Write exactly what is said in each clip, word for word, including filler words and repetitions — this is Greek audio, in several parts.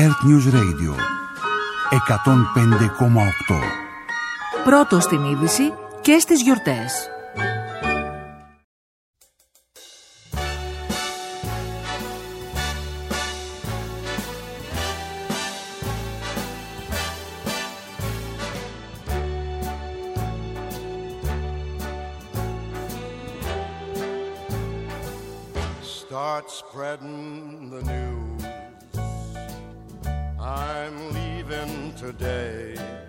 Earth News Radio εκατόν πέντε κόμμα οκτώ. Πρώτο στην είδηση και στις γιορτές. Start spreading the news. I'm leaving today.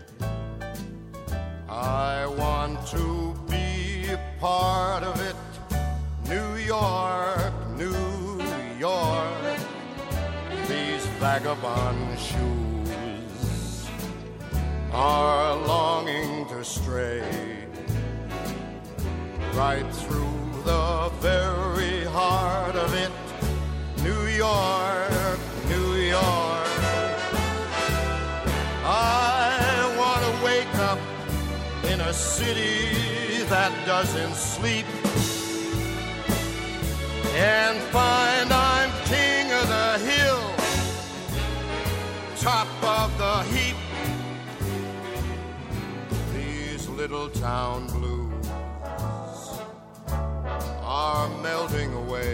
I want to be a part of it. New York, New York. These vagabond shoes are longing to stray right through the very heart of it. New York, New York. I want to wake up in a city that doesn't sleep and find I'm king of the hill, top of the heap. These little town blues are melting away.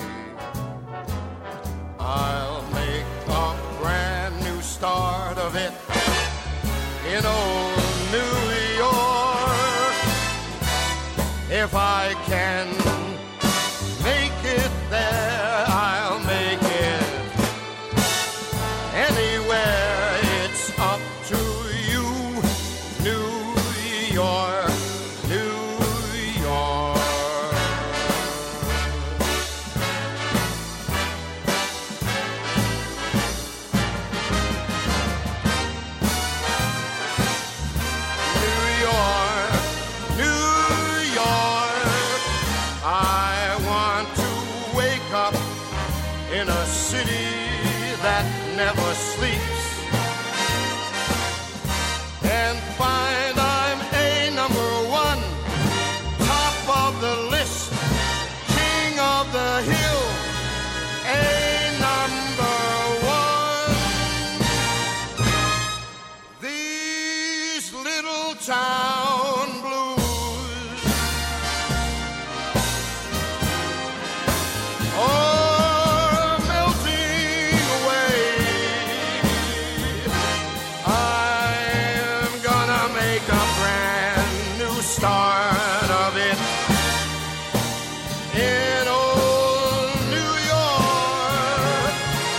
I'll make a brand new start of it in old New York. If I can make it there, I'll make it anywhere. It's up to you, New York, New York. Never sleeps and find I'm a number one, top of the list, king of the hill, a number one. These little town blues, oh, start of it in old New York.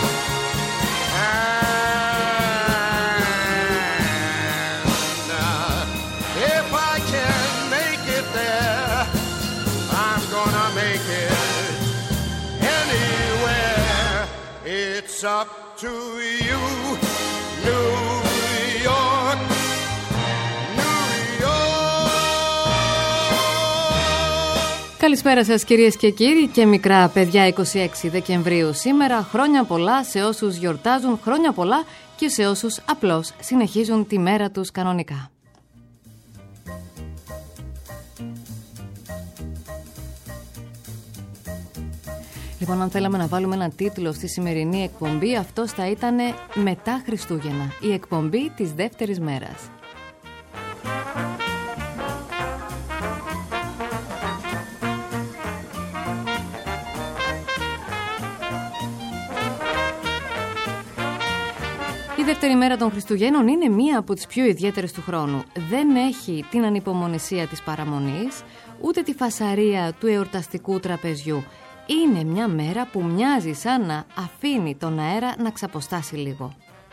And uh, if I can make it there, I'm gonna make it anywhere. It's up to you, New York. Καλησπέρα σας κυρίες και κύριοι και μικρά παιδιά. είκοσι έξι Δεκεμβρίου σήμερα. Χρόνια πολλά σε όσους γιορτάζουν, χρόνια πολλά και σε όσους απλώς συνεχίζουν τη μέρα τους κανονικά. Λοιπόν, αν θέλαμε να βάλουμε ένα τίτλο στη σημερινή εκπομπή, αυτός θα ήταν «Μετά Χριστούγεννα», η εκπομπή της δεύτερης μέρας. Η δεύτερη μέρα των Χριστουγέννων είναι μία από τις πιο ιδιαίτερες του χρόνου. Δεν έχει την ανυπομονησία της παραμονής, ούτε τη φασαρία του εορταστικού τραπεζιού. Είναι μια μέρα που μοιάζει σαν να αφήνει τον αέρα να ξαποστάσει λίγο.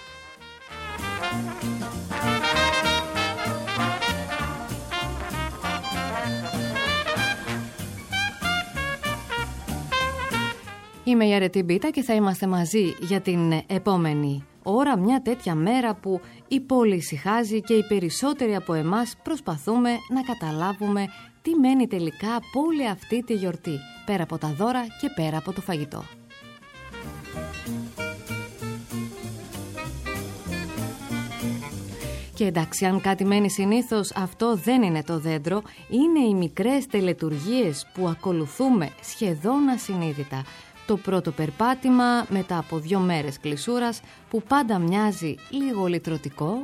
Είμαι η Αρετή Μπίτα και θα είμαστε μαζί για την επόμενη ώρα, μια τέτοια μέρα που η πόλη ησυχάζει και οι περισσότεροι από εμάς προσπαθούμε να καταλάβουμε τι μένει τελικά από όλη αυτή τη γιορτή, πέρα από τα δώρα και πέρα από το φαγητό. Και εντάξει, αν κάτι μένει συνήθως, αυτό δεν είναι το δέντρο, είναι οι μικρές τελετουργίες που ακολουθούμε σχεδόν ασυνείδητα. το πρώτο περπάτημα μετά από δύο μέρες κλεισούρας που πάντα μοιάζει λίγο λυτρωτικό.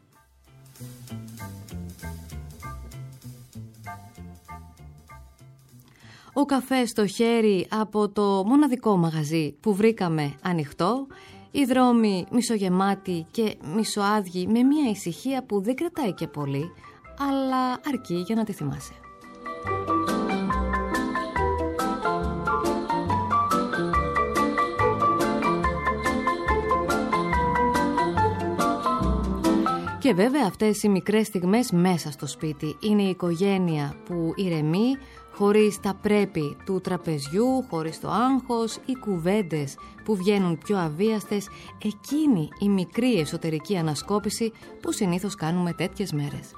Ο καφές στο χέρι από το μοναδικό μαγαζί που βρήκαμε ανοιχτό, οι δρόμοι μισογεμάτοι και μισοάδιοι με μια ησυχία που δεν κρατάει και πολύ, αλλά αρκεί για να τη θυμάσαι. Και βέβαια αυτές οι μικρές στιγμές μέσα στο σπίτι είναι η οικογένεια που ηρεμεί, χωρίς τα πρέπει του τραπεζιού, χωρίς το άγχος, οι κουβέντες που βγαίνουν πιο αβίαστες, εκείνη η μικρή εσωτερική ανασκόπηση που συνήθως κάνουμε τέτοιες μέρες.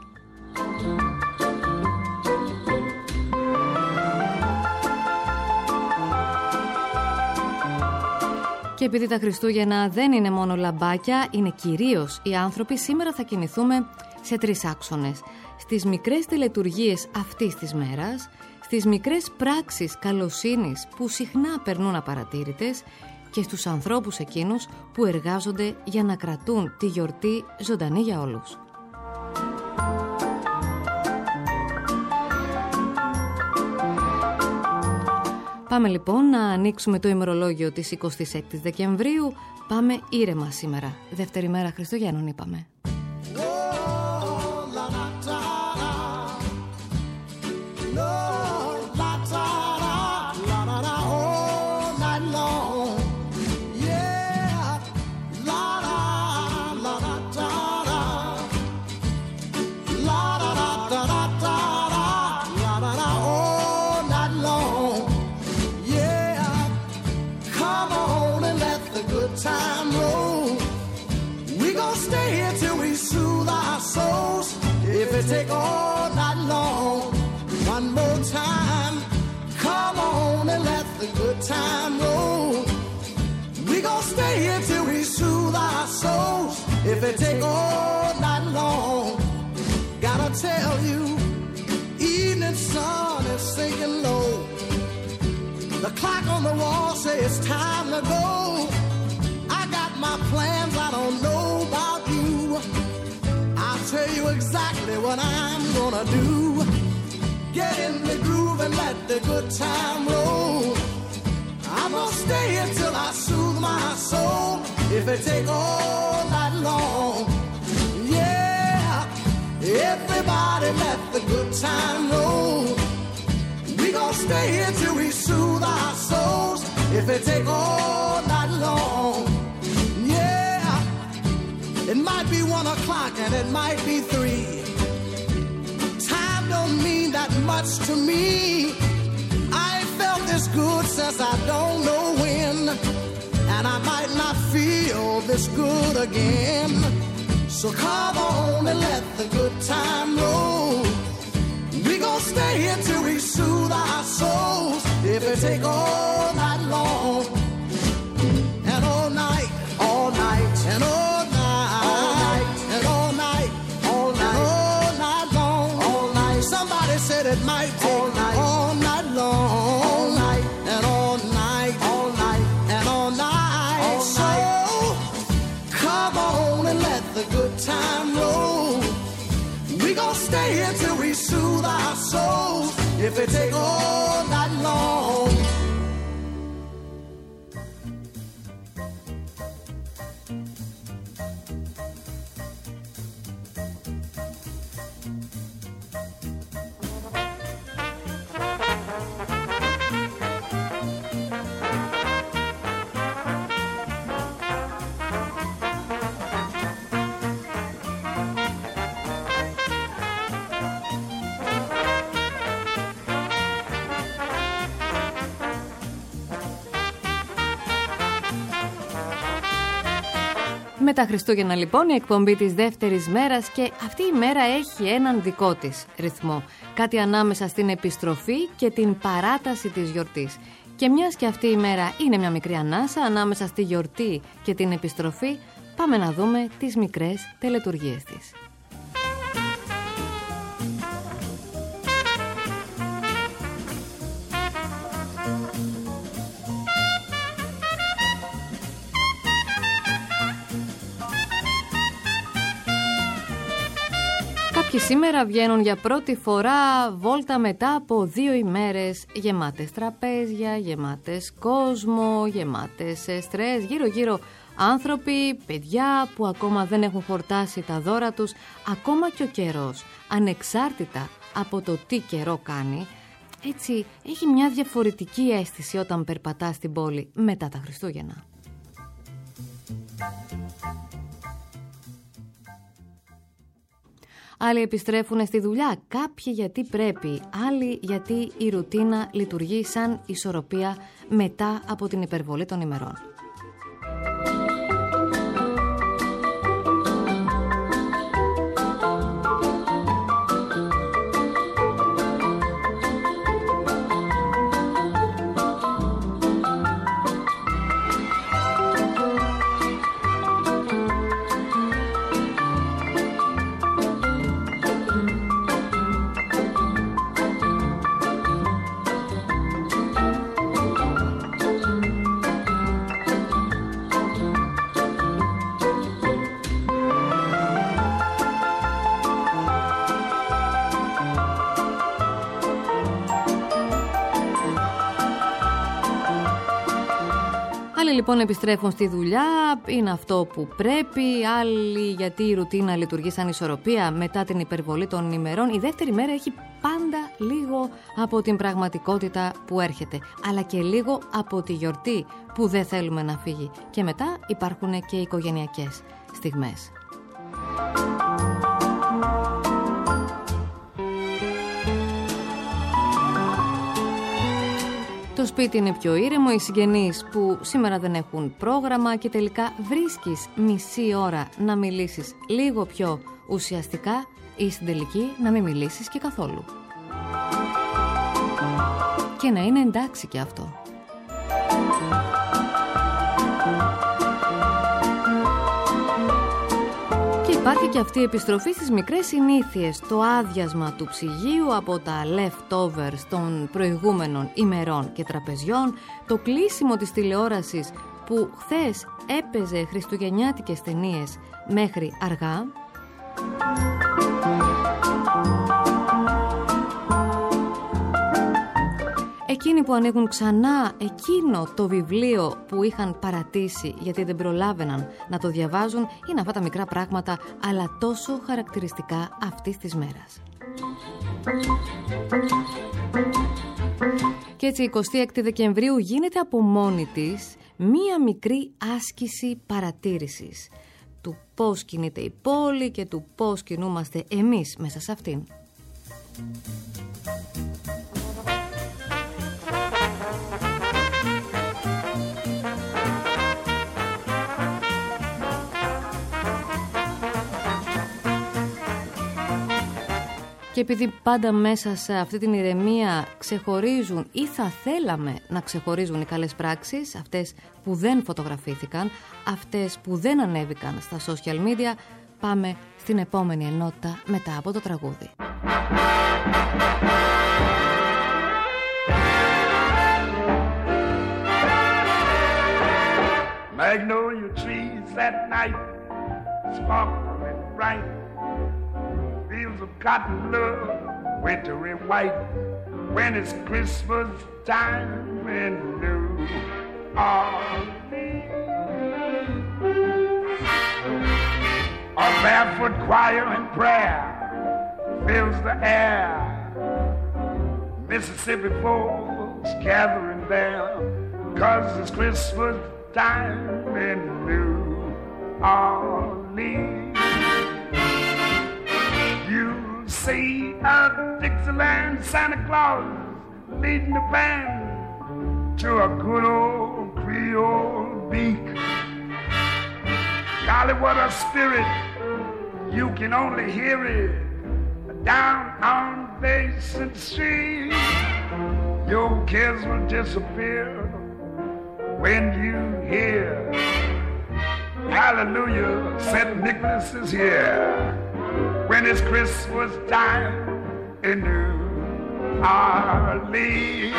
Και επειδή τα Χριστούγεννα δεν είναι μόνο λαμπάκια, είναι κυρίως οι άνθρωποι, σήμερα θα κινηθούμε σε τρεις άξονες. Στις μικρές τελετουργίες αυτής της μέρας, στις μικρές πράξεις καλοσύνης που συχνά περνούν απαρατήρητες και στους ανθρώπους εκείνους που εργάζονται για να κρατούν τη γιορτή ζωντανή για όλους. Πάμε λοιπόν να ανοίξουμε το ημερολόγιο της εικοστής έκτης Δεκεμβρίου. Πάμε ήρεμα σήμερα. Δεύτερη μέρα Χριστουγέννων είπαμε. Take all night long. One more time. Come on and let the good time roll. We gon' stay here till we soothe our souls. If it take all night long. Gotta tell you, evening sun is sinking low. The clock on the wall say it's time to go. I got my plans, I don't know about you. I'll tell you exactly what I'm gonna do. Get in the groove and let the good time roll. I'm gonna stay until I soothe my soul. If it take all night long. Yeah, everybody let the good time roll. We gonna stay here till we soothe our souls. If it take all night long. It might be one o'clock and it might be three. Time don't mean that much to me. I ain't felt this good since I don't know when. And I might not feel this good again. So come on and let the good time roll. We gon' stay here till we soothe our souls. If it take all night long. And all night, all night, and all it might take all night, all night long, all night, and all night, all night, and all night. All so night. Come on and let the good time roll. We gon' stay here till we soothe our souls. If it take all night long. Με τα Χριστούγεννα λοιπόν η εκπομπή της δεύτερης μέρας και αυτή η μέρα έχει έναν δικό της ρυθμό. Κάτι ανάμεσα στην επιστροφή και την παράταση της γιορτής. Και μιας και αυτή η μέρα είναι μια μικρή ανάσα ανάμεσα στη γιορτή και την επιστροφή, πάμε να δούμε τις μικρές τελετουργίες της. Κάποιοι σήμερα βγαίνουν για πρώτη φορά βόλτα μετά από δύο ημέρες γεμάτες τραπέζια, γεμάτες κόσμο, γεμάτες στρες, γύρω-γύρω άνθρωποι, παιδιά που ακόμα δεν έχουν χορτάσει τα δώρα τους, ακόμα και ο καιρός, ανεξάρτητα από το τι καιρό κάνει, έτσι έχει μια διαφορετική αίσθηση όταν περπατά στην πόλη μετά τα Χριστούγεννα. Άλλοι επιστρέφουν στη δουλειά, κάποιοι γιατί πρέπει, άλλοι γιατί η ρουτίνα λειτουργεί σαν ισορροπία μετά από την υπερβολή των ημερών. Άλλοι λοιπόν επιστρέφουν στη δουλειά, είναι αυτό που πρέπει, άλλοι γιατί η ρουτίνα λειτουργεί σαν ισορροπία μετά την υπερβολή των ημερών. Η δεύτερη μέρα έχει πάντα λίγο από την πραγματικότητα που έρχεται, αλλά και λίγο από τη γιορτή που δεν θέλουμε να φύγει. Και μετά υπάρχουν και οι οικογενειακές στιγμές. Το σπίτι είναι πιο ήρεμο, οι συγγενείς που σήμερα δεν έχουν πρόγραμμα και τελικά βρίσκεις μισή ώρα να μιλήσεις λίγο πιο ουσιαστικά ή στην τελική να μην μιλήσεις και καθόλου. Και να είναι εντάξει και αυτό. Υπάρχει και αυτή η επιστροφή στις μικρές συνήθειες, το άδειασμα του ψυγείου από τα leftovers των προηγούμενων ημερών και τραπεζιών, το κλείσιμο της τηλεόρασης που χθες έπαιζε χριστουγεννιάτικες ταινίες μέχρι αργά. Εκείνοι που ανοίγουν ξανά εκείνο το βιβλίο που είχαν παρατήσει γιατί δεν προλάβαιναν να το διαβάζουν, είναι αυτά τα μικρά πράγματα αλλά τόσο χαρακτηριστικά αυτής της μέρας. Και έτσι η εικοστή έκτη Δεκεμβρίου γίνεται από μόνη της μία μικρή άσκηση παρατήρησης του πώς κινείται η πόλη και του πώς κινούμαστε εμείς μέσα σε αυτήν. Και επειδή πάντα μέσα σε αυτή την ηρεμία ξεχωρίζουν ή θα θέλαμε να ξεχωρίζουν οι καλές πράξεις, αυτές που δεν φωτογραφήθηκαν, αυτές που δεν ανέβηκαν στα social media, πάμε στην επόμενη ενότητα μετά από το τραγούδι. Magnolia trees at night sparkling bright, fields of cotton love, wintry white, when it's Christmas time in New Orleans. A barefoot choir and prayer fills the air, Mississippi folks gathering there, 'cause it's Christmas time in New Orleans. You see a Dixieland Santa Claus leading the band to a good old Creole beak. Golly, what a spirit, you can only hear it down on Basin Street. Your cares will disappear when you hear hallelujah, Saint Nicholas is here. When it's Christmas time in New Orleans.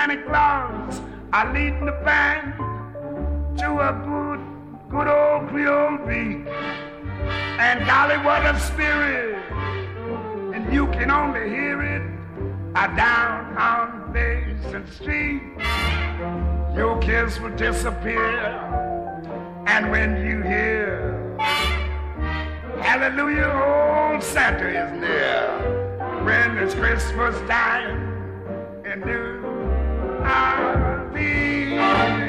Santa Claus are leading the band to a good, good old Creole beat. And golly, what a spirit! And you can only hear it uh, down on Basin Street. Your kids will disappear, and when you hear hallelujah, old Santa is near. When it's Christmas time in New Orleans.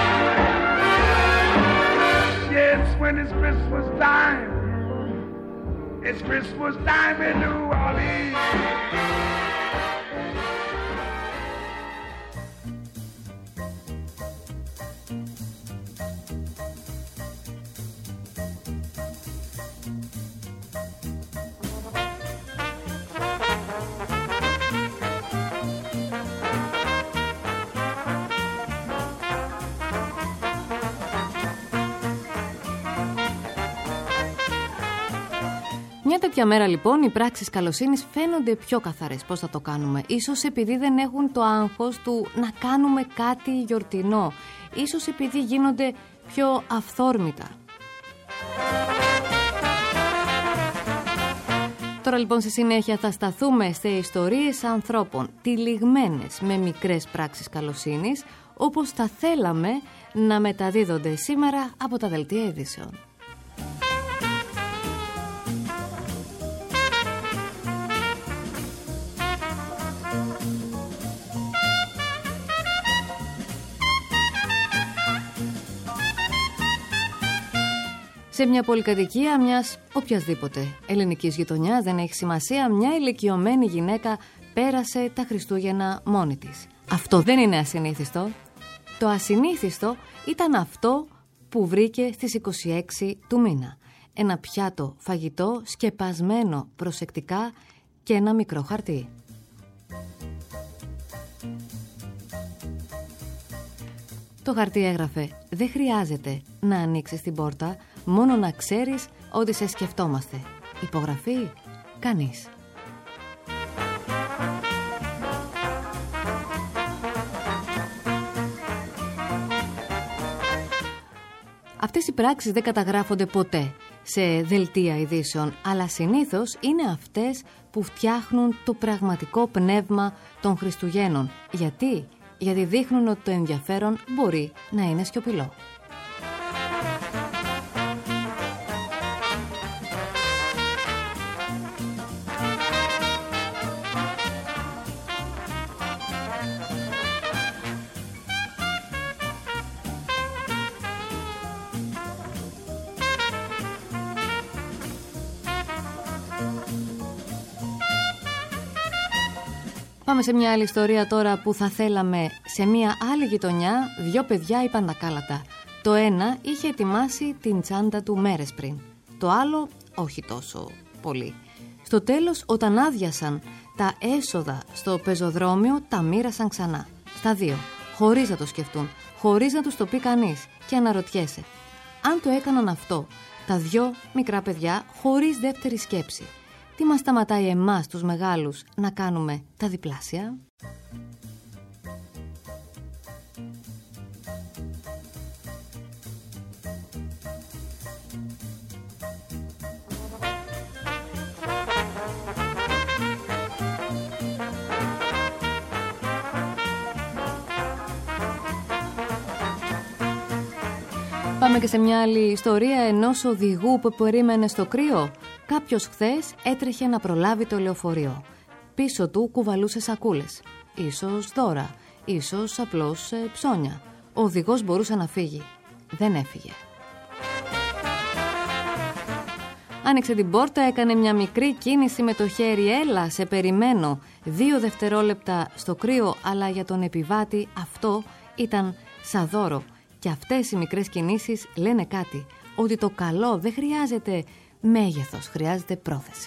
Yes, when it's Christmas time, it's Christmas time in New Orleans. Μια τέτοια μέρα λοιπόν οι πράξεις καλοσύνης φαίνονται πιο καθαρές. Πώς θα το κάνουμε? Ίσως επειδή δεν έχουν το άγχος του να κάνουμε κάτι γιορτινό. Ίσως επειδή γίνονται πιο αυθόρμητα. Τώρα λοιπόν στη συνέχεια θα σταθούμε σε ιστορίες ανθρώπων τυλιγμένες με μικρές πράξεις καλοσύνης, όπως θα θέλαμε να μεταδίδονται σήμερα από τα δελτία ειδήσεων. Σε μια πολυκατοικία μιας οποιασδήποτε ελληνικής γειτονιάς, δεν έχει σημασία, μια ηλικιωμένη γυναίκα πέρασε τα Χριστούγεννα μόνη της. Αυτό δεν είναι ασυνήθιστο. Το ασυνήθιστο ήταν αυτό που βρήκε στις είκοσι έξι του μήνα. Ένα πιάτο φαγητό σκεπασμένο προσεκτικά και ένα μικρό χαρτί. Το χαρτί έγραφε: δεν χρειάζεται να ανοίξεις την πόρτα, μόνο να ξέρεις ότι σε σκεφτόμαστε. Υπογραφή: κανείς. Αυτές οι πράξεις δεν καταγράφονται ποτέ σε δελτία ειδήσεων, αλλά συνήθως είναι αυτές που φτιάχνουν το πραγματικό πνεύμα των Χριστουγέννων. Γιατί? Γιατί δείχνουν ότι το ενδιαφέρον μπορεί να είναι σιωπηλό. Πάμε σε μια άλλη ιστορία τώρα που θα θέλαμε. Σε μια άλλη γειτονιά, δυο παιδιά είπαν τα κάλατα. Το ένα είχε ετοιμάσει την τσάντα του μέρες πριν. Το άλλο όχι τόσο πολύ. Στο τέλος, όταν άδειασαν τα έσοδα στο πεζοδρόμιο, τα μοίρασαν ξανά. Στα δύο, χωρίς να το σκεφτούν, χωρίς να τους το πει κανείς. Και αναρωτιέσαι, αν το έκαναν αυτό τα δυο μικρά παιδιά χωρίς δεύτερη σκέψη, τι μας σταματάει εμάς τους μεγάλους να κάνουμε τα διπλάσια? Πάμε και σε μια άλλη ιστορία ενός οδηγού που περίμενε στο κρύο. Κάποιος χθες έτρεχε να προλάβει το λεωφορείο. Πίσω του κουβαλούσε σακούλες. Ίσως δώρα, ίσως απλώς ε, ψώνια. Ο οδηγός μπορούσε να φύγει. Δεν έφυγε. Άνοιξε την πόρτα, έκανε μια μικρή κίνηση με το χέρι. Έλα, σε περιμένω. Δύο δευτερόλεπτα στο κρύο, αλλά για τον επιβάτη αυτό ήταν σαν δώρο. Και αυτές οι μικρές κινήσεις λένε κάτι. Ότι το καλό δεν χρειάζεται μέγεθος, χρειάζεται πρόθεση.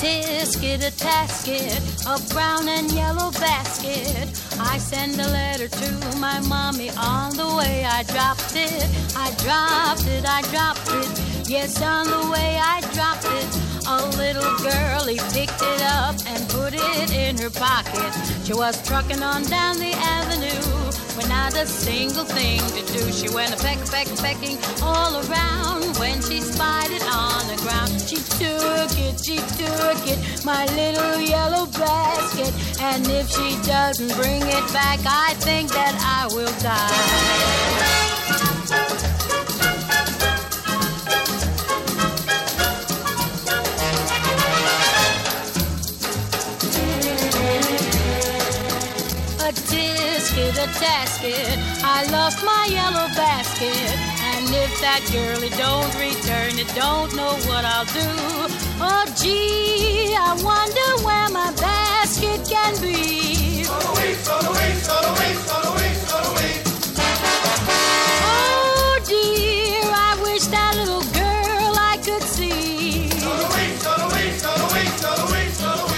tisket, a tasket, a brown and yellow basket. I send a letter to my mommy on the way. I dropped it, I dropped it, I dropped it. Yes, on the way I dropped it. A little girlie picked it up and put it in her pocket. She was trucking on down the avenue with not a single thing to do. She went a peck, peck, pecking all around. When she spied it on the ground, she took it, she took it, my little yellow basket. And if she doesn't bring it back, I think that I will die. A tasket, I lost my yellow basket. And if that girlie don't return it, don't know what I'll do. Oh gee, I wonder where my basket can be. Gone away, gone away, gone away, gone away, gone away. Oh dear, I wish that little girl I could see. Gone away, gone away, gone away, gone away, gone away.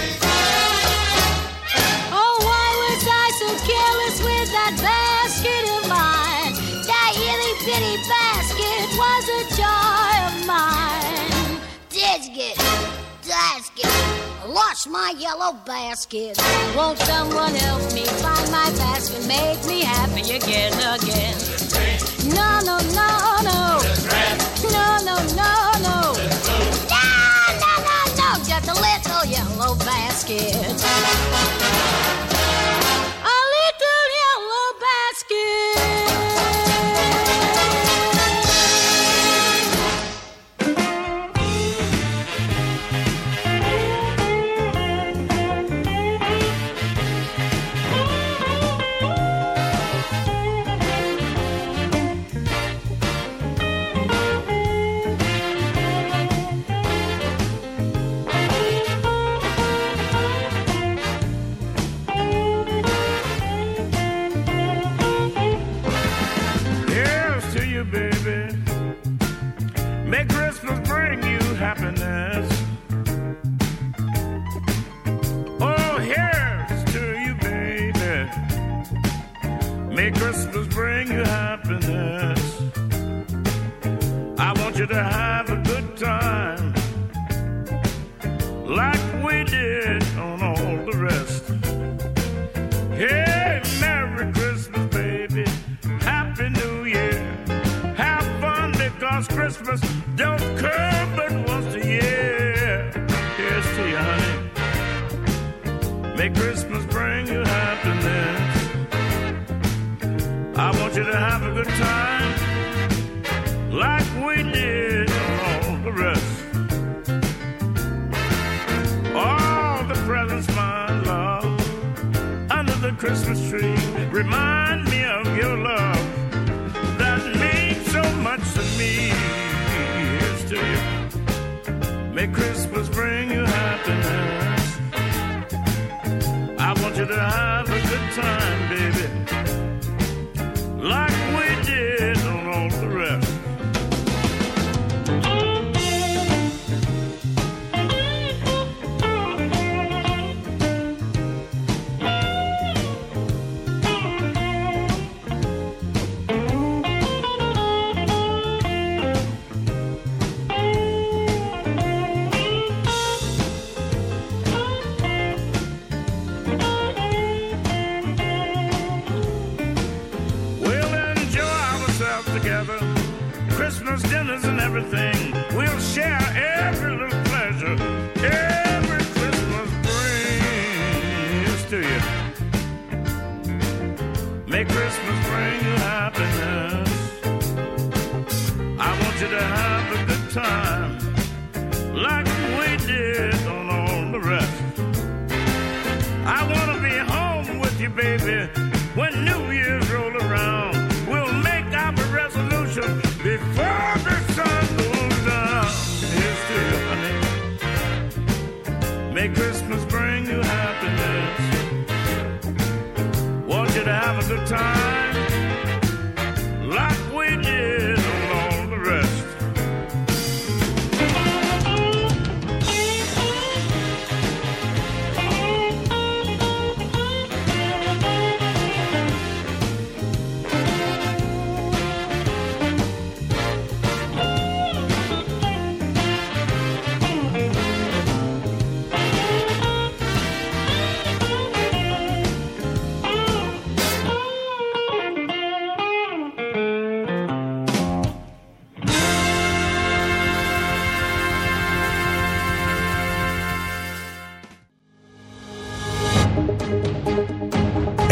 Careless with that basket of mine. That itty bitty basket was a joy of mine. Disket, basket, lost my yellow basket. Won't someone help me find my basket? Make me happy again, again. No, no, no, no. No, no, no, no. No, no, no, no. Just a little yellow basket.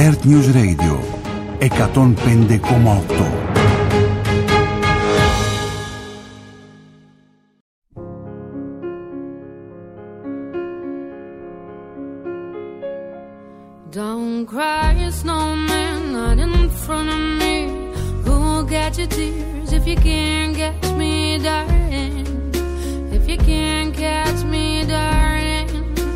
Earth News Radio εκατόν πέντε κόμμα οκτώ. Don't cry, snowman, not in front of me. Who'll catch your tears if you can't catch me, darling? If you can't catch me, darling.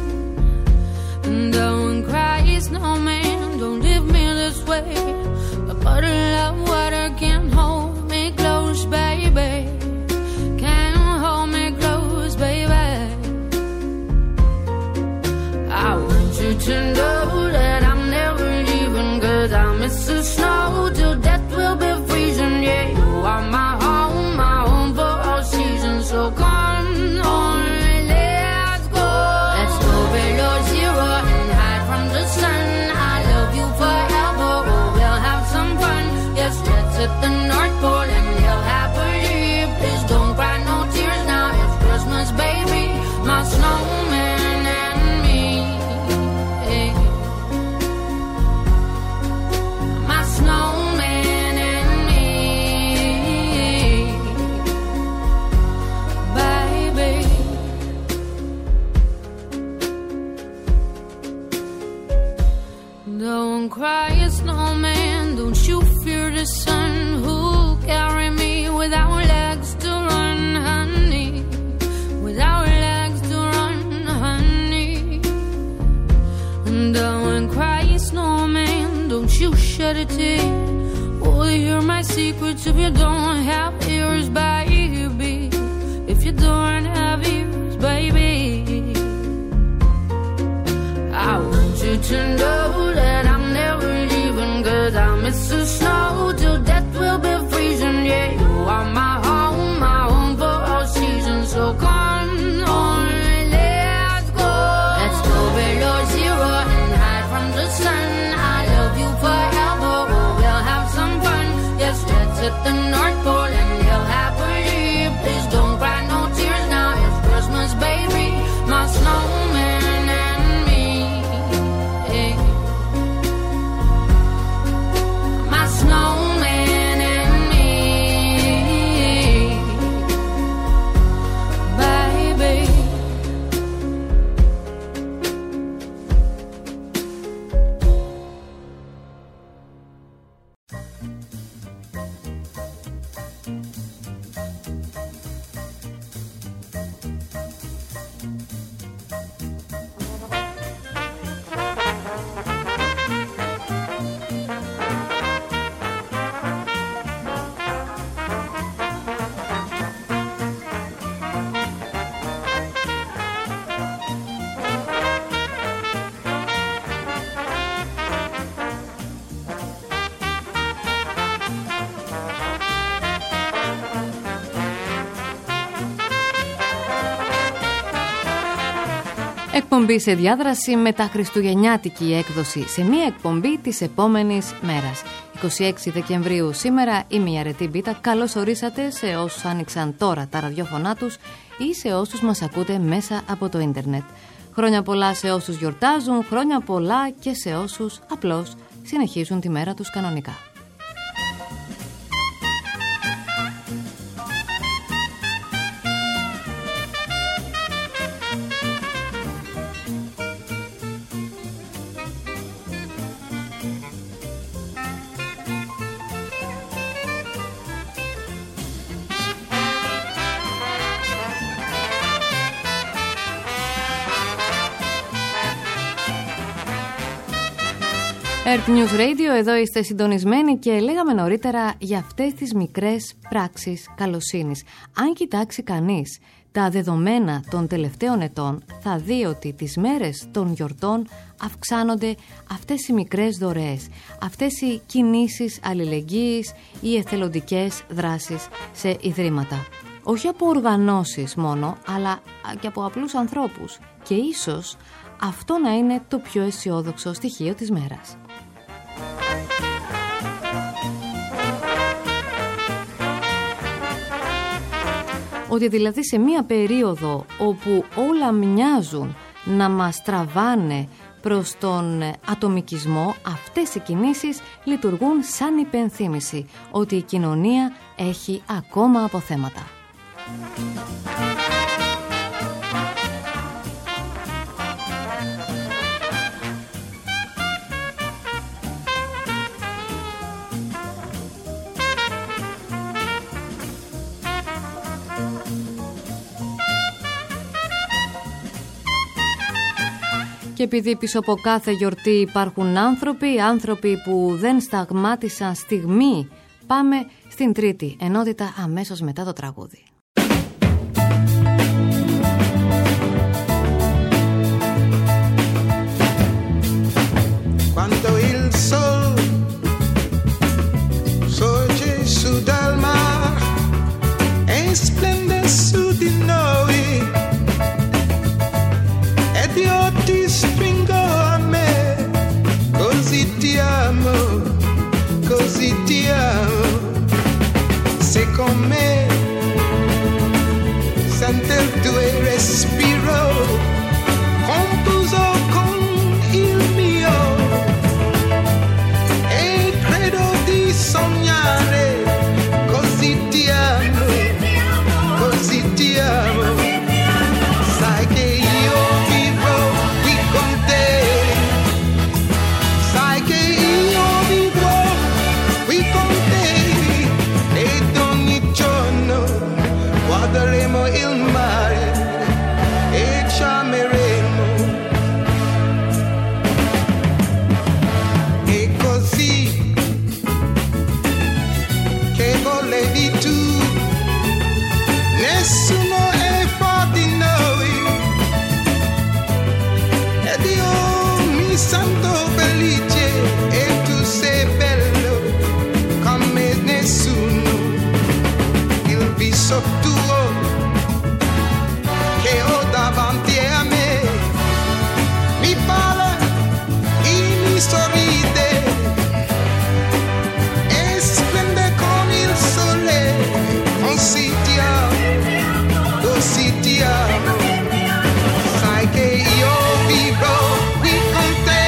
Don't cry, snowman, don't leave me this way. A bottle of water can't hold me close, baby. Can't hold me close, baby. I want you to know that I'm never leaving, 'cause I miss the snow till death will be freezing. Yeah, you are my home, my home for all seasons. So come on, let's go. Let's go below zero and hide from the sun. I love you forever, oh, we'll have some fun. Yes, let's hit the North Pole and live happily. Please don't cry no tears now, it's Christmas, baby. My snowman and me. Hey. My snowman and me, baby. Don't cry, snowman, don't you fear the sun. Who'll carry me without legs to run, honey? Without legs to run, honey. Don't cry, snowman, don't you shed a tear. Oh, hear my secrets if you don't have ears, baby. If you don't have ears, baby. I want you to know that I'm never leaving, 'cause I miss the snow till death will be freezing. Yeah, you are my home, my home for all seasons. So come on, let's go. Let's go below zero and hide from the sun. I love you forever, oh, we'll have some fun. Yes, let's hit the North Pole and live happily. Please don't cry no tears now, it's Christmas, baby. My snowman and me. Hey. My snowman and me, baby. Εκπομπή σε διάδραση με τα χριστουγεννιάτικη έκδοση σε μία εκπομπή της επόμενης μέρας. είκοσι έξι Δεκεμβρίου σήμερα είμαι η Αρετή Μπίτα. Καλώς ορίσατε σε όσους άνοιξαν τώρα τα ραδιόφωνά τους ή σε όσους μας ακούτε μέσα από το ίντερνετ. Χρόνια πολλά σε όσους γιορτάζουν, χρόνια πολλά και σε όσους απλώς συνεχίζουν τη μέρα τους κανονικά. Earth News Radio, εδώ είστε συντονισμένοι και λέγαμε νωρίτερα για αυτές τις μικρές πράξεις καλοσύνης. Αν κοιτάξει κανείς τα δεδομένα των τελευταίων ετών, θα δει ότι τις μέρες των γιορτών αυξάνονται αυτές οι μικρές δωρεές, αυτές οι κινήσεις αλληλεγγύης ή εθελοντικές δράσεις σε ιδρύματα. Όχι από οργανώσεις μόνο, αλλά και από απλούς ανθρώπους. Και ίσως αυτό να είναι το πιο αισιόδοξο στοιχείο της μέρας. Ότι δηλαδή σε μία περίοδο όπου όλα μοιάζουν να μας τραβάνε προς τον ατομικισμό, αυτές οι κινήσεις λειτουργούν σαν υπενθύμηση ότι η κοινωνία έχει ακόμα αποθέματα. Και επειδή πίσω από κάθε γιορτή υπάρχουν άνθρωποι, άνθρωποι που δεν σταγμάτισαν στιγμή, πάμε στην τρίτη ενότητα αμέσως μετά το τραγούδι. Quando il sol sorge su dal mar e splende su di noi ed io ti stringo a me, così ti amo, così ti amo. Se con me sente il tuo respiro confuso con il mio e credo di sognare, così ti amo, così ti amo. Sai che io vivo qui con te, sai che io vivo qui con te ed ogni giorno guarderemo il mare e ci ameremo. E così che volevi tu, nessuno è fuori di noi ed io mi sento felice e tu sei bello come nessuno. Il viso tuo che ho davanti a me mi parla e mi sorride e splende con il sole, così ti amo, così ti amo. Sai che io vivo qui con te,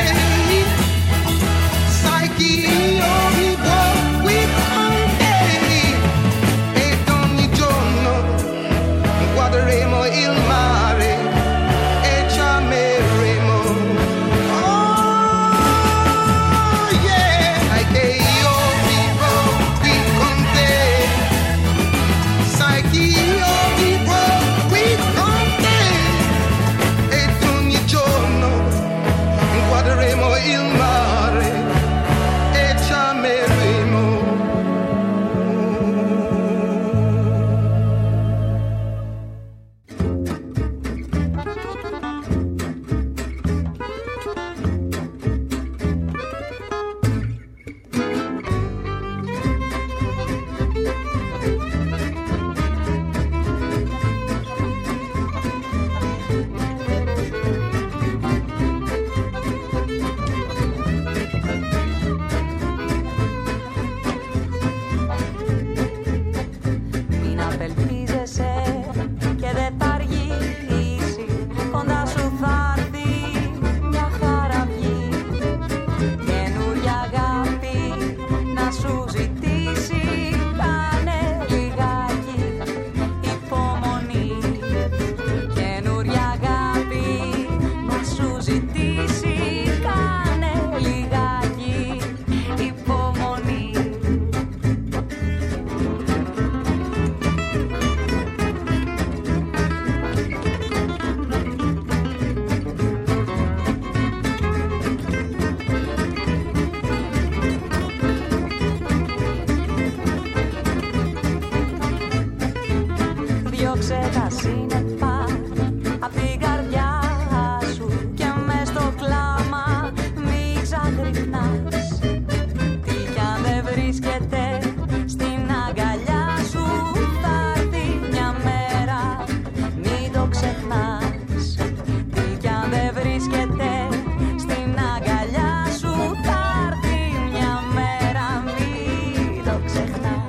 sai che io vivo qui con te ed ogni giorno guarderemo il mare e ci ameremo. Oh yeah, sai che io vivo qui con te, sai che io vivo qui con te ed ogni giorno guarderemo il mare e ci ameremo. Μην απελπίζεσαι και δεν θα αργήσει, κοντά σου θα έρθει μια χαραυγή, καινούρια αγάπη να σου ζητήσει, κάνε λιγάκι υπομονή, καινούρια αγάπη να σου ζητήσει, κάνε λιγάκι υπομονή. Διώξε τα σύννεφα απ' την καρδιά σου και μες στο κλάμα μη ξαγρυπνάς. Τι κι αν δεν βρίσκεται στην αγκαλιά σου θα έρθει μια μέρα, μην το ξεχνάς. Τι κι αν δεν βρίσκεται στην αγκαλιά σου θα έρθει μια μέρα, μην το ξεχνάς.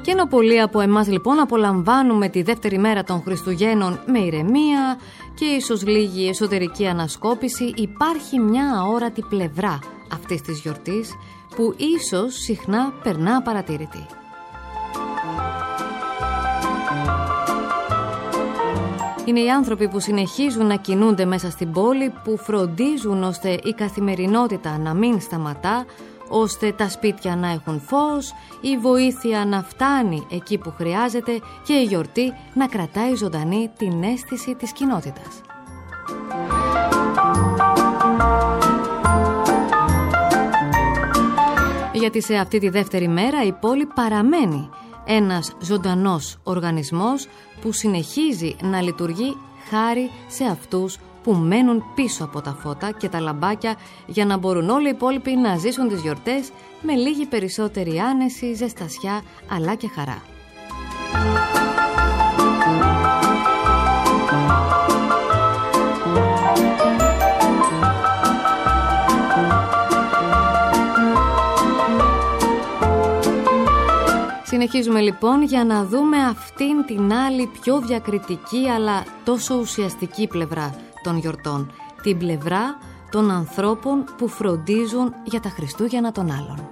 Και ενώ πολλοί από εμάς λοιπόν απολαμβάνουμε τη δεύτερη μέρα των Χριστουγέννων με ηρεμία και ίσως λίγη εσωτερική ανασκόπηση, υπάρχει μια αόρατη πλευρά αυτής της γιορτής που ίσως συχνά περνά απαρατήρητη. Είναι οι άνθρωποι που συνεχίζουν να κινούνται μέσα στην πόλη, που φροντίζουν ώστε η καθημερινότητα να μην σταματά, ώστε τα σπίτια να έχουν φως, η βοήθεια να φτάνει εκεί που χρειάζεται και η γιορτή να κρατάει ζωντανή την αίσθηση της κοινότητας. Γιατί σε αυτή τη δεύτερη μέρα η πόλη παραμένει ένας ζωντανός οργανισμός που συνεχίζει να λειτουργεί χάρη σε αυτούς που μένουν πίσω από τα φώτα και τα λαμπάκια, για να μπορούν όλοι οι υπόλοιποι να ζήσουν τις γιορτές με λίγη περισσότερη άνεση, ζεστασιά αλλά και χαρά. Συνεχίζουμε λοιπόν για να δούμε αυτήν την άλλη πιο διακριτική αλλά τόσο ουσιαστική πλευρά των γιορτών. Την πλευρά των ανθρώπων που φροντίζουν για τα Χριστούγεννα των άλλων.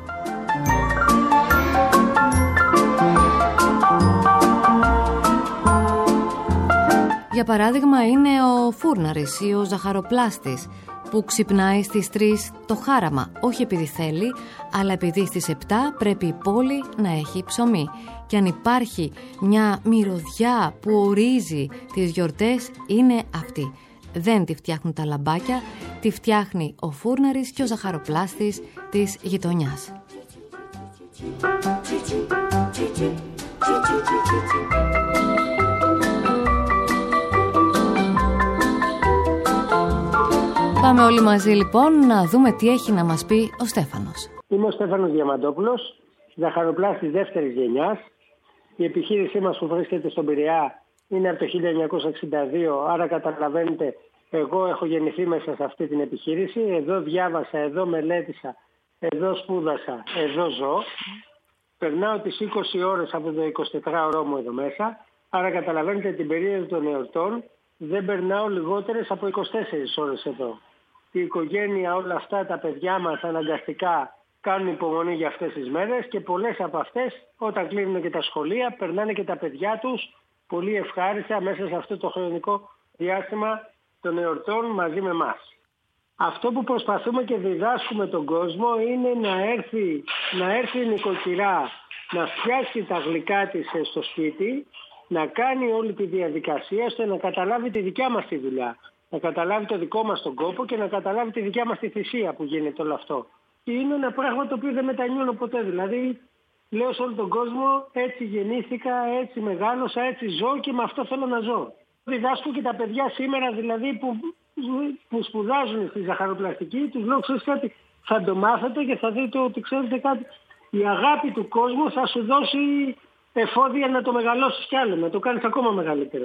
Για παράδειγμα είναι ο φούρναρης ή ο ζαχαροπλάστης που ξυπνάει στις τρεις το χάραμα, όχι επειδή θέλει, αλλά επειδή στις επτά πρέπει η πόλη να έχει ψωμί. Και αν υπάρχει μια μυρωδιά που ορίζει τις γιορτές, είναι αυτή. Δεν τη φτιάχνουν τα λαμπάκια, τη φτιάχνει ο φούρναρης και ο ζαχαροπλάστης της γειτονιάς. Πάμε όλοι μαζί λοιπόν να δούμε τι έχει να μας πει ο Στέφανος. Είμαι ο Στέφανος Διαμαντόπουλος, ζαχαροπλάστης δεύτερης γενιάς. Η επιχείρησή μας που βρίσκεται στον Πειραιά είναι από το χίλια εννιακόσια εξήντα δύο, άρα καταλαβαίνετε, εγώ έχω γεννηθεί μέσα σε αυτή την επιχείρηση. Εδώ διάβασα, εδώ μελέτησα, εδώ σπούδασα, εδώ ζω. Περνάω τις είκοσι ώρες από το εικοσιτετράωρό μου εδώ μέσα, άρα καταλαβαίνετε την περίοδο των εορτών δεν περνάω λιγότερες από είκοσι τέσσερις ώρες εδώ. Η οικογένεια, όλα αυτά τα παιδιά μας αναγκαστικά κάνουν υπομονή για αυτές τις μέρες και πολλές από αυτές όταν κλείνουν και τα σχολεία περνάνε και τα παιδιά τους πολύ ευχάριστα μέσα σε αυτό το χρονικό διάστημα των εορτών μαζί με εμάς. Αυτό που προσπαθούμε και διδάσκουμε τον κόσμο είναι να έρθει, να έρθει η νοικοκυρά να φτιάξει τα γλυκά της στο σπίτι, να κάνει όλη τη διαδικασία ώστε να καταλάβει τη δικιά μας τη δουλειά, να καταλάβει το δικό μας τον κόπο και να καταλάβει τη δικιά μας τη θυσία που γίνεται όλο αυτό. Και είναι ένα πράγμα το οποίο δεν μετανιώνω ποτέ. Δηλαδή, λέω σε όλο τον κόσμο, έτσι γεννήθηκα, έτσι μεγάλωσα, έτσι ζω και με αυτό θέλω να ζω. Διδάσκω και τα παιδιά σήμερα δηλαδή που, που σπουδάζουν στη ζαχαροπλαστική, τους λέω, ξέρεις κάτι, θα το μάθετε και θα δείτε ότι ξέρετε κάτι. Η αγάπη του κόσμου θα σου δώσει εφόδια να το μεγαλώσεις κι άλλο, να το κάνεις ακόμα μεγαλύτερο.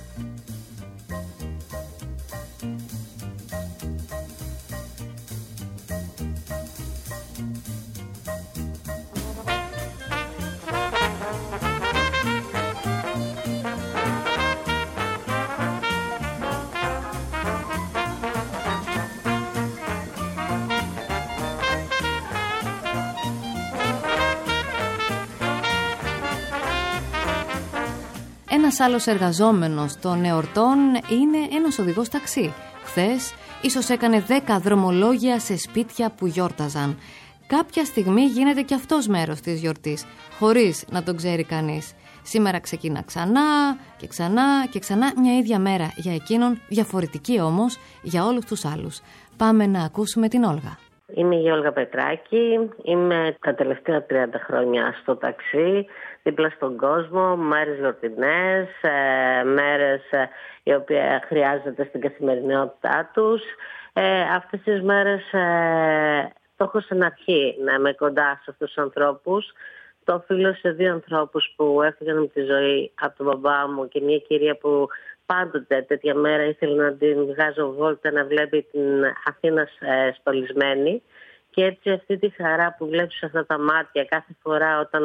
Ένας άλλος εργαζόμενος των εορτών είναι ένας οδηγός ταξί. Χθες ίσως έκανε δέκα δρομολόγια σε σπίτια που γιόρταζαν. Κάποια στιγμή γίνεται και αυτός μέρος της γιορτής, χωρίς να τον ξέρει κανείς. Σήμερα ξεκινά ξανά και ξανά και ξανά μια ίδια μέρα για εκείνον, διαφορετική όμως για όλους τους άλλους. Πάμε να ακούσουμε την Όλγα. Είμαι η Όλγα Πετράκη, είμαι τα τελευταία τριάντα χρόνια στο ταξί, δίπλα στον κόσμο, μέρες γιορτινές, μέρες οι οποίες χρειάζεται στην καθημερινότητά τους. Ε, αυτές τις μέρες ε, το έχω στην αρχή να είμαι κοντά σε αυτούς τους ανθρώπους. Το οφείλω σε δύο ανθρώπους που έφυγαν από τη ζωή από τον μπαμπά μου και μια κυρία που πάντοτε τέτοια μέρα ήθελε να την βγάζω βόλτα να βλέπει την Αθήνα ε, στολισμένη. Και έτσι αυτή τη χαρά που βλέπεις σε αυτά τα μάτια κάθε φορά όταν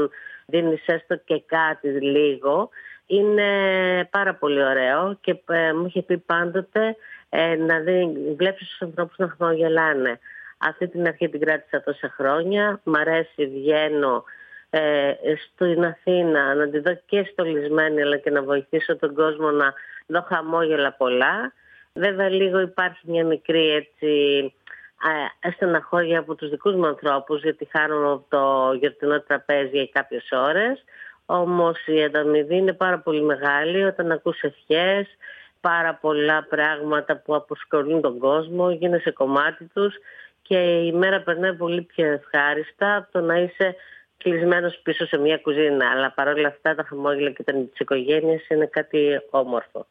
δίνεις έστω και κάτι λίγο, είναι πάρα πολύ ωραίο και ε, μου είχε πει πάντοτε ε, να δει, βλέπεις τους ανθρώπους να χαμογελάνε. Αυτή την αρχή την κράτησα τόσα χρόνια, μ' αρέσει, βγαίνω ε, στην Αθήνα να τη δω και στολισμένη αλλά και να βοηθήσω τον κόσμο να δω χαμόγελα πολλά. Βέβαια λίγο υπάρχει μια μικρή έτσι ε, στεναχώρια από τους δικούς μου ανθρώπους γιατί χάνουν το γιορτινό τραπέζι για κάποιες ώρες. Όμως η ανταμοιβή είναι πάρα πολύ μεγάλη όταν ακούς ευχές, πάρα πολλά πράγματα που αποσκορούν τον κόσμο, γίνεσαι κομμάτι τους και η μέρα περνάει πολύ πιο ευχάριστα από το να είσαι κλεισμένος πίσω σε μια κουζίνα. Αλλά παρόλα αυτά τα χαμόγελα και τα της οικογένειας είναι κάτι όμορφο.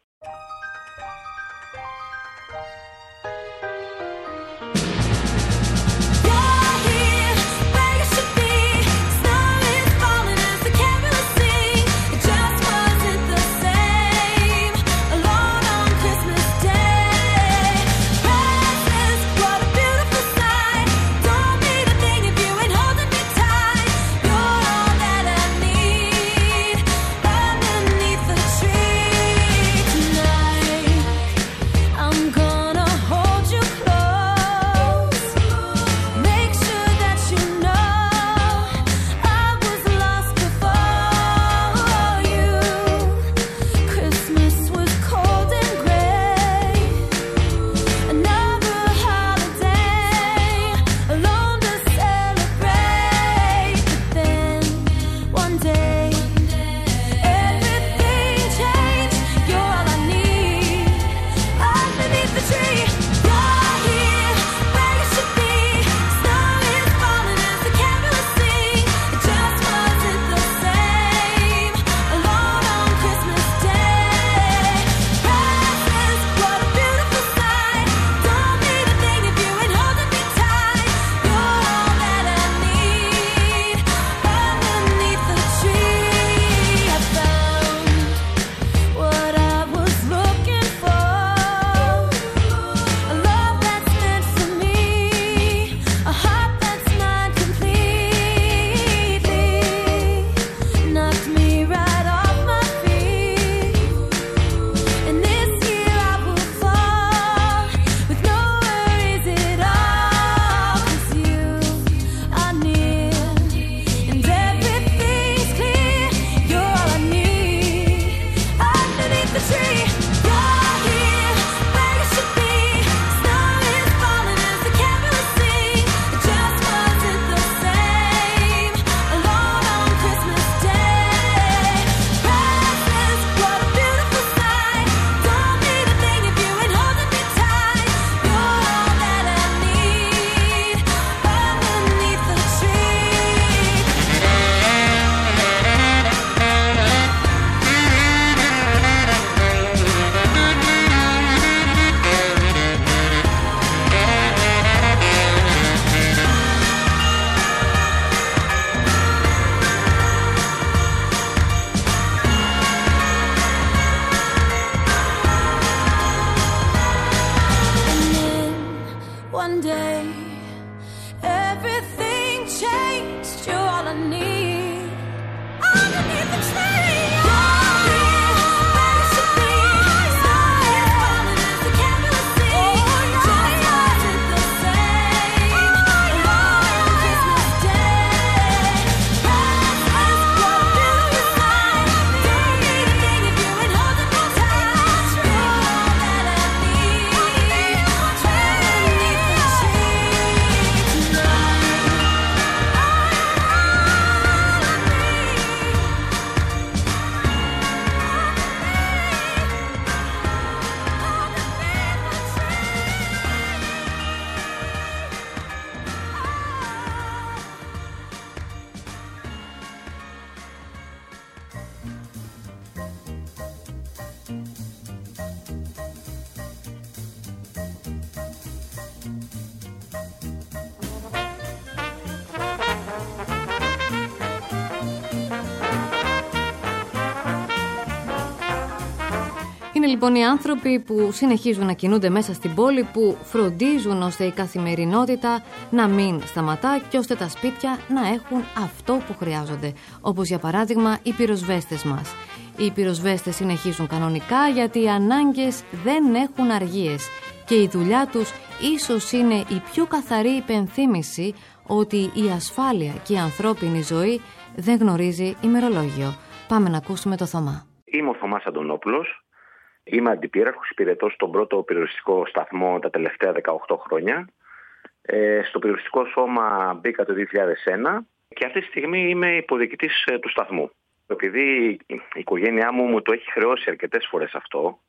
Είναι λοιπόν οι άνθρωποι που συνεχίζουν να κινούνται μέσα στην πόλη, που φροντίζουν ώστε η καθημερινότητα να μην σταματά και ώστε τα σπίτια να έχουν αυτό που χρειάζονται. Όπως για παράδειγμα οι πυροσβέστες μας. Οι πυροσβέστες συνεχίζουν κανονικά γιατί οι ανάγκες δεν έχουν αργίες και η δουλειά τους ίσως είναι η πιο καθαρή υπενθύμηση ότι η ασφάλεια και η ανθρώπινη ζωή δεν γνωρίζει ημερολόγιο. Πάμε να ακούσουμε το Θωμά. Είμαι ο Θωμάς Αντωνόπουλος. Είμαι αντιπύραρχος, υπηρετώ στον πρώτο πυροσβεστικό σταθμό τα τελευταία δεκαοκτώ χρόνια. Ε, στο πυροσβεστικό σώμα μπήκα το δύο χιλιάδες ένα και αυτή τη στιγμή είμαι υποδιοικητής του σταθμού. Επειδή η οικογένειά μου μου το έχει χρεώσει αρκετές φορές αυτό,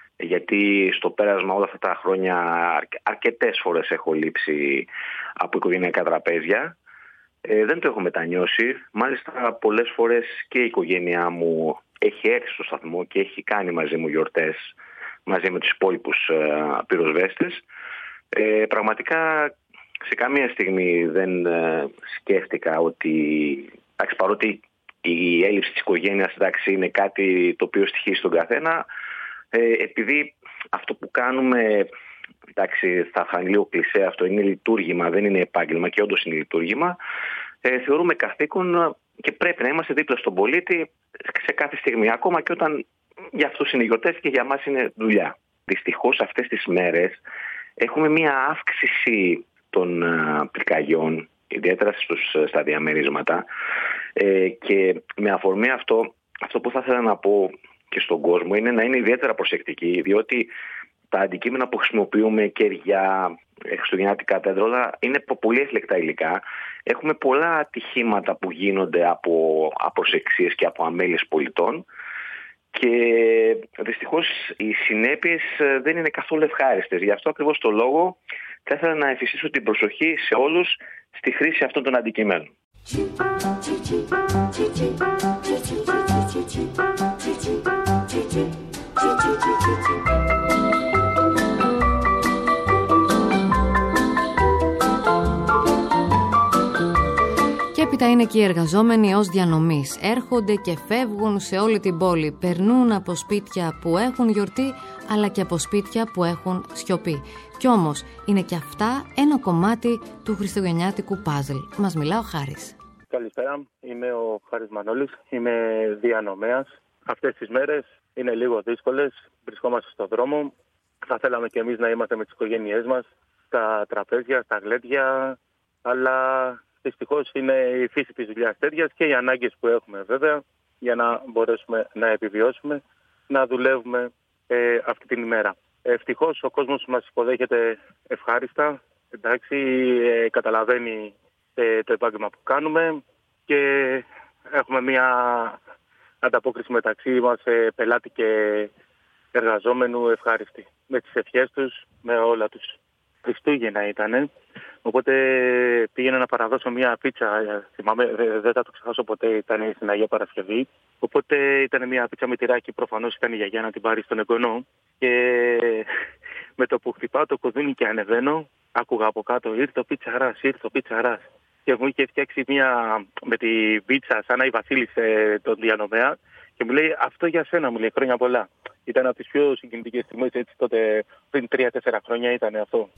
γιατί στο πέρασμα όλα αυτά τα χρόνια αρκετές φορές έχω λείψει από οικογενειακά τραπέζια, ε, δεν το έχω μετανιώσει. Μάλιστα πολλές φορές και η οικογένειά μου έχει έρθει στο σταθμό και έχει κάνει μαζί μου γιορτές μαζί με τους υπόλοιπους ε, πυροσβέστες. Ε, πραγματικά σε καμία στιγμή δεν ε, σκέφτηκα ότι, εντάξει, παρότι η έλλειψη της οικογένειας, εντάξει, είναι κάτι το οποίο στοιχίζει στον καθένα, ε, επειδή αυτό που κάνουμε, εντάξει, θα φανεί λίγο κλισέ, αυτό είναι λειτουργήμα, δεν είναι επάγγελμα και όντως είναι λειτουργήμα, ε, θεωρούμε καθήκον και πρέπει να είμαστε δίπλα στον πολίτη σε κάθε στιγμή, ακόμα και όταν για αυτούς είναι γιορτές και για μας είναι δουλειά. Δυστυχώς αυτές τις μέρες έχουμε μία αύξηση των πυρκαγιών, ιδιαίτερα στους, στα διαμερίσματα, ε, και με αφορμή αυτό, αυτό που θα ήθελα να πω και στον κόσμο είναι να είναι ιδιαίτερα προσεκτικοί, διότι τα αντικείμενα που χρησιμοποιούμε, κεριά, χριστουγεννιάτικα τέντρολα, είναι πολύ εκλεκτά υλικά. Έχουμε πολλά ατυχήματα που γίνονται από απροσεξίες και από αμέλειες πολιτών και δυστυχώς οι συνέπειες δεν είναι καθόλου ευχάριστες. Γι' αυτό ακριβώς το λόγο θα ήθελα να εφιστήσω την προσοχή σε όλους στη χρήση αυτών των αντικειμένων. Και έπειτα είναι και οι εργαζόμενοι ως διανομής. Έρχονται και φεύγουν σε όλη την πόλη. Περνούν από σπίτια που έχουν γιορτή, αλλά και από σπίτια που έχουν σιωπή. Κι όμως είναι και αυτά ένα κομμάτι του χριστουγεννιάτικου παζλ. Μας μιλά ο Χάρης. Καλησπέρα, είμαι ο Χάρης Μανώλης, είμαι διανομέας. Αυτές τις μέρες είναι λίγο δύσκολες, βρισκόμαστε στον δρόμο. Θα θέλαμε και εμείς να είμαστε με τις οικογένειές μας, στα τραπέζια, στα γλέντια, αλλά δυστυχώς είναι η φύση της δουλειάς τέτοιας και οι ανάγκες που έχουμε βέβαια για να μπορέσουμε να επιβιώσουμε, να δουλεύουμε ε, αυτή την ημέρα. Ευτυχώς ο κόσμος μας υποδέχεται ευχάριστα, εντάξει, ε, καταλαβαίνει ε, το επάγγελμα που κάνουμε και έχουμε μια ανταπόκριση μεταξύ μας, ε, πελάτη και εργαζόμενου, ευχάριστη. Με τις ευχές τους, με όλα τους. Χριστούγεννα ήτανε, οπότε πήγαινα να παραδώσω μια πίτσα, θυμάμαι, δεν θα το ξεχάσω ποτέ, ήταν στην Αγία Παρασκευή. Οπότε ήταν μια πίτσα με τυράκι, προφανώς ήταν η γιαγιά να την πάρει στον εγγονό. Και με το που χτυπάω το κουδούνι και ανεβαίνω, άκουγα από κάτω, ήρθε ο πιτσαράς, ήρθε ο πιτσαράς. Και μου είχε φτιάξει μια με την πίτσα, σαν να η βασίλισσε τον διανομέα. Και μου λέει, αυτό για σένα, μου λέει, χρόνια πολλά. Ήταν από τις πιο συγκινητικές στιγμές, έτσι τότε, πριν τρία τέσσερα χρόνια ήταν αυτό.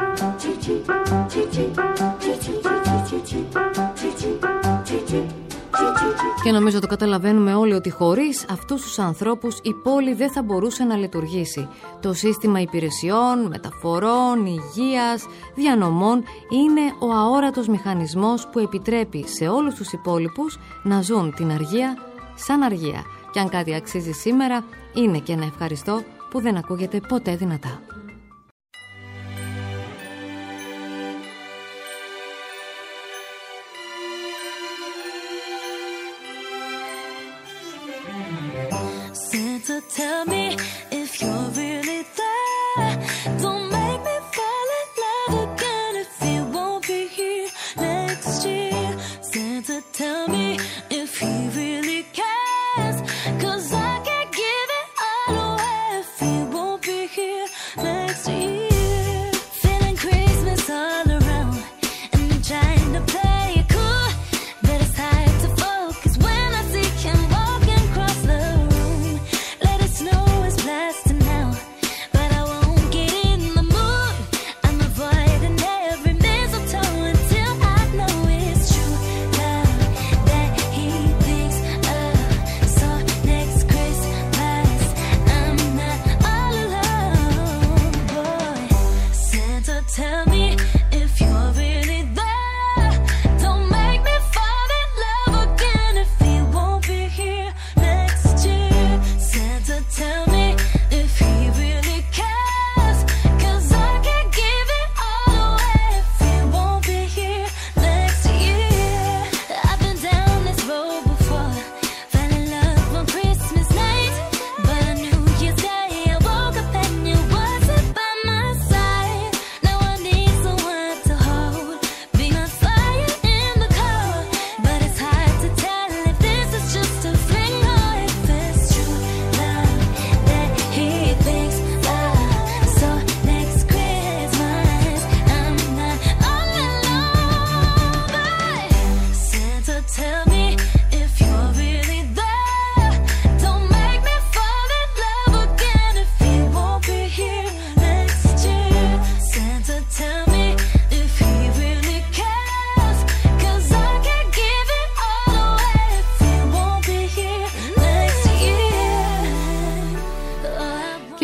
Και νομίζω το καταλαβαίνουμε όλοι ότι χωρίς αυτούς τους ανθρώπους η πόλη δεν θα μπορούσε να λειτουργήσει. Το σύστημα υπηρεσιών, μεταφορών, υγείας, διανομών είναι ο αόρατος μηχανισμός που επιτρέπει σε όλους τους υπόλοιπους να ζουν την αργία σαν αργία. Και αν κάτι αξίζει σήμερα, είναι και ένα ευχαριστώ που δεν ακούγεται ποτέ δυνατά. Santa, tell me if you're really there. Don't make me fall in love again if you won't be here next year. Santa, tell me if he really cares, 'cause I can't give it all away if he won't be here next year. Feeling Christmas all around and I'm trying to play it cool, but it's hard to focus when I see him walking across the room. Let it snow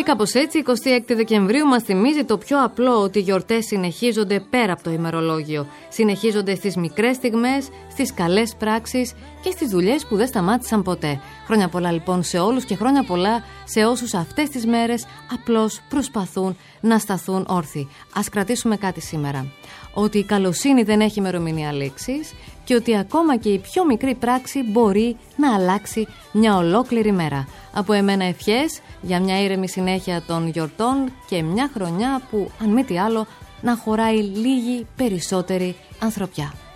κάπως έτσι, η εικοστή έκτη Δεκεμβρίου μας θυμίζει το πιο απλό, ότι οι γιορτές συνεχίζονται πέρα από το ημερολόγιο. Συνεχίζονται στις μικρές στιγμές, στις καλές πράξεις και στις δουλειές που δεν σταμάτησαν ποτέ. Χρόνια πολλά λοιπόν σε όλους και χρόνια πολλά σε όσους αυτές τις μέρες απλώς προσπαθούν να σταθούν όρθιοι. Ας κρατήσουμε κάτι σήμερα. Ότι η καλοσύνη δεν έχει ημερομηνία λήξης και ότι ακόμα και η πιο μικρή πράξη μπορεί να αλλάξει μια ολόκληρη μέρα. Από εμένα ευχές για μια ήρεμη συνέχεια των γιορτών και μια χρονιά που, αν μη τι άλλο, να χωράει λίγη περισσότερη ανθρωπιά.